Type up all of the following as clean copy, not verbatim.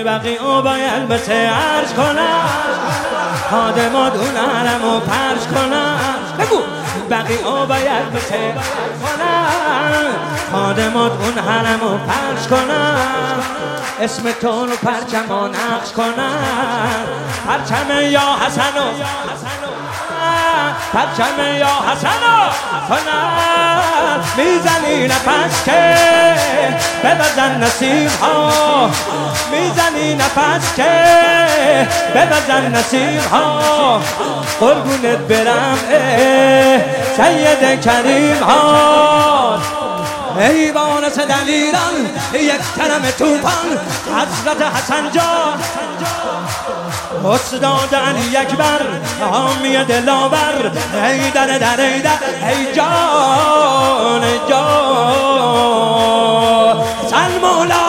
بقی او باید مثل عرض کنم خادمات اون حرمو پرش کنم بگو بقی او باید مثل عرض کنم خادمات اون حرمو پرش کنم اسم تو رو پرچمو نقش کنم پرچم یا حسنو پرچم یا حسنو کنم میزنی نفس که ببزن نسیم ها میزنی نفس که ببزن نسیم ها قربونت برم سید کریم ها ایوان دلیران یک کرم توفان حضرت حسن جان استاد علی اکبر حامی دلاور ای در ای در ای جان ای جان سن مولا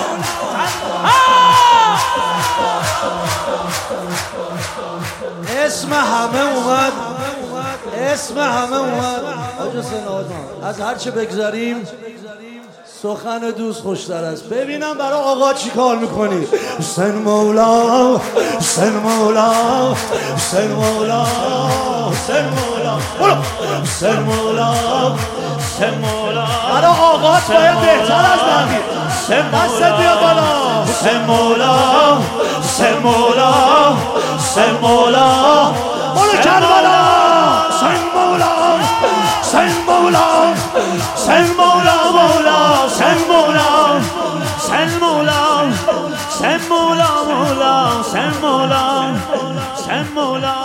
اسم همه اومد اسم همه اومد حاج حسین از هر چه بگذاریم سخن دوست خوشتر است. ببینم برای آقا چی کار میکنی. حسین مولا حسین مولا حسین مولا حسین مولا حسین مولا حسین مولا برای آقا باید بهتر از بقیه. دست بیا بالا. حسین مولا حسین مولا حسین مولا برو کربلا. حسین مولا حسین مولا حسین مولا مولا حسین مولا حسین مولا حسین مولا مولا حسین مولا حسین مولا